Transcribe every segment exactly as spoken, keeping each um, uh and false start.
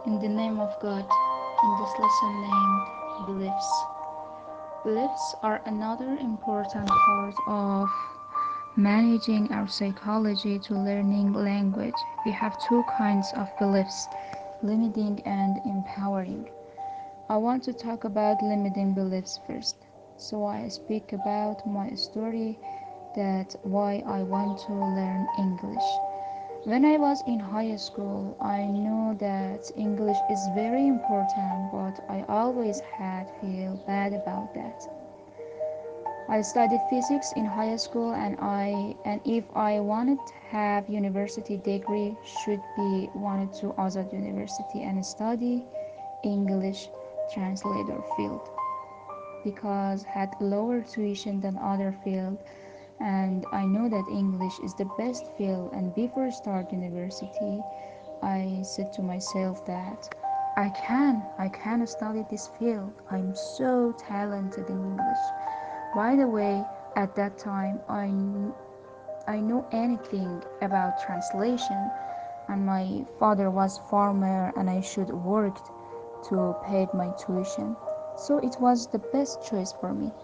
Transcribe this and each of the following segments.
In the name of God, in this lesson named Beliefs. Beliefs are another important part of managing our psychology to learning language. We have two kinds of beliefs, limiting and empowering. I want to talk about limiting beliefs first. So I speak about my story that why I want to learn English. When I was in high school, I knew that English is very important, but I always had feel bad about that. I studied physics in high school and I and if I wanted to have university degree should be wanted to Azad University and study English translator field because had lower tuition than other field and I know that English is the best field and before start university I said to myself that I can I can study this field. I'm so talented in English. By the way, at that time I I know anything about translation and my father was farmer and I should work to pay my tuition. So it was the best choice for me.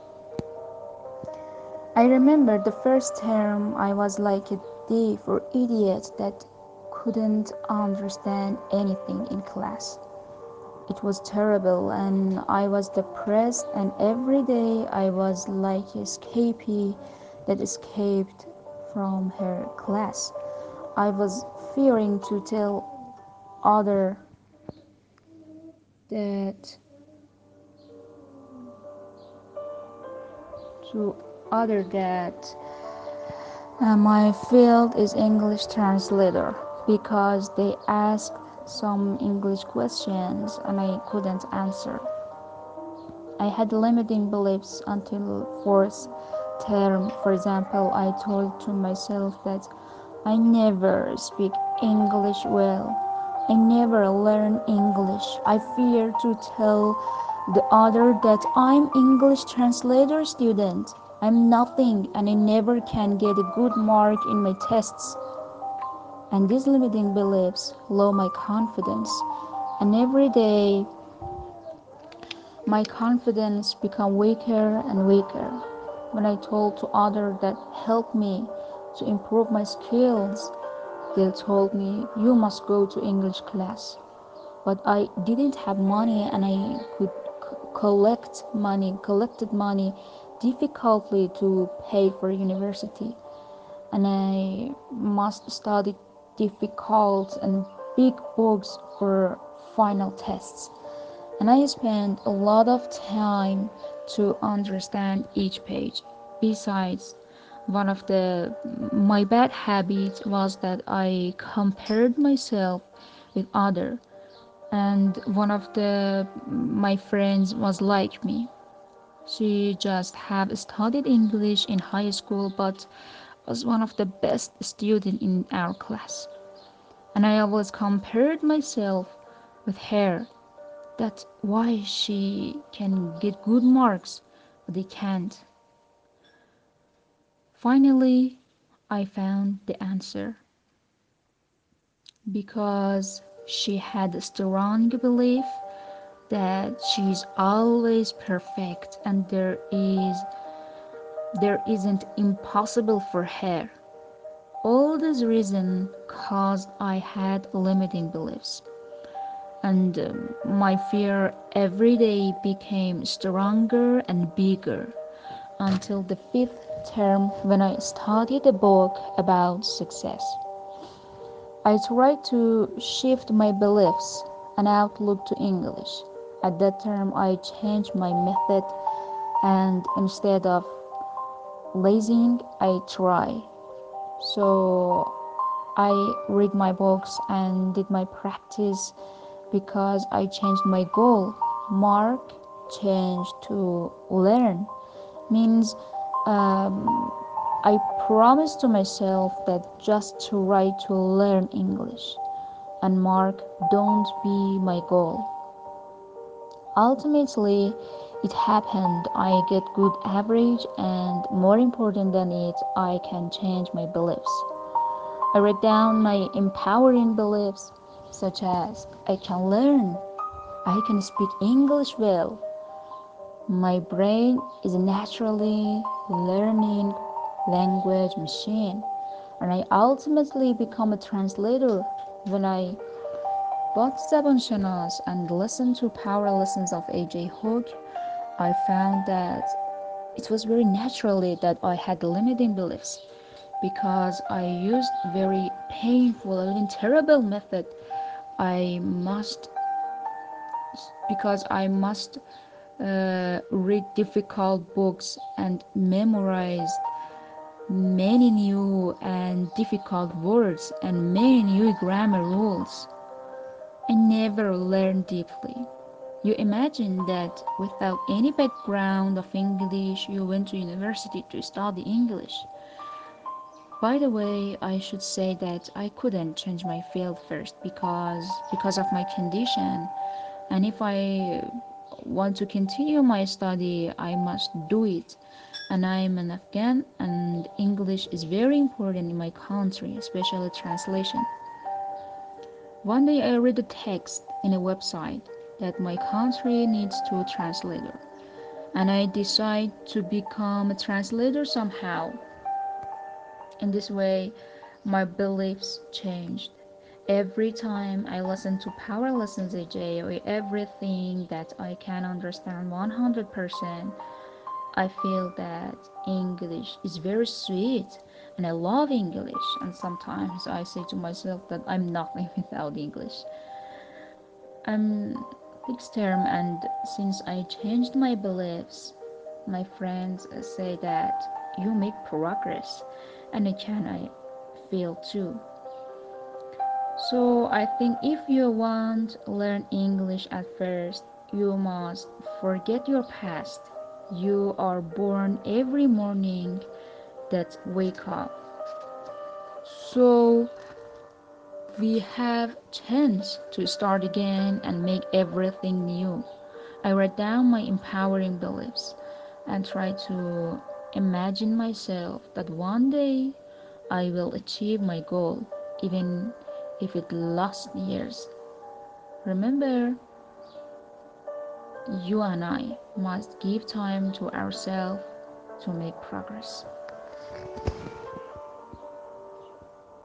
I remember the first term I was like a thief or idiot that couldn't understand anything in class. It was terrible and I was depressed and every day I was like a escapee that escaped from her class. I was fearing to tell other that to other that uh, my field is English translator because they asked some English questions and I couldn't answer. I had limiting beliefs until fourth term. For example, I told to myself that I never speak English well. I never learn English. I fear to tell the other that I'm English translator student. I'm nothing and I never can get a good mark in my tests. And these limiting beliefs lower my confidence. And every day my confidence become weaker and weaker. When I told to others that help me to improve my skills, they told me you must go to English class. But I didn't have money and I could c- collect money, collected money difficultly to pay for university. And I must study difficult and big books for final tests and I spent a lot of time to understand each page. Besides, one of the my bad habits was that I compared myself with other and one of the my friends was like me. She just have studied English in high school but was one of the best student in our class. And I always compared myself with her that's why she can get good marks, but they can't. Finally, I found the answer because she had a strong belief that she's always perfect and there is there isn't impossible for her. All this reason caused I had limiting beliefs and um, my fear every day became stronger and bigger until the fifth term when I studied a book about success. I tried to shift my beliefs and outlook to English. At that term, I changed my method and instead of lazing, I try. So I read my books and did my practice because I changed my goal. Mark changed to learn means um, I promised to myself that just to try to learn English and mark don't be my goal. Ultimately, it happened. I get good average and more important than it, I can change my beliefs. I write down my empowering beliefs. such as I can learn, I can speak English well. My brain is a naturally learning language machine, and I ultimately become a translator. When I bought Seven Shanas and listened to power lessons of A J Hook, I found that it was very naturally that I had limiting beliefs because I used very painful and even terrible method. I must because I must uh, read difficult books and memorize many new and difficult words and many new grammar rules. I never learned deeply. You imagine that without any background of English, you went to university to study English. By the way, I should say that I couldn't change my field first because because of my condition. And if I want to continue my study, I must do it. And I'm an Afghan, and English is very important in my country, especially translation. One day I read a text in a website that my country needs to translator, and I decide to become a translator somehow. In this way, my beliefs changed. Every time I listen to Power Lessons A J or everything that I can understand one hundred percent, I feel that English is very sweet and I love English. And sometimes I say to myself that I'm nothing without English. I'm fixed term, and since I changed my beliefs, my friends say that you make progress, and I can I feel too. So I think if you want to learn English at first, you must forget your past. You are born every morning that wake up. So we have chance to start again and make everything new. I write down my empowering beliefs and try to imagine myself that one day I will achieve my goal, even if it lasts years. Remember, you and I must give time to ourselves to make progress.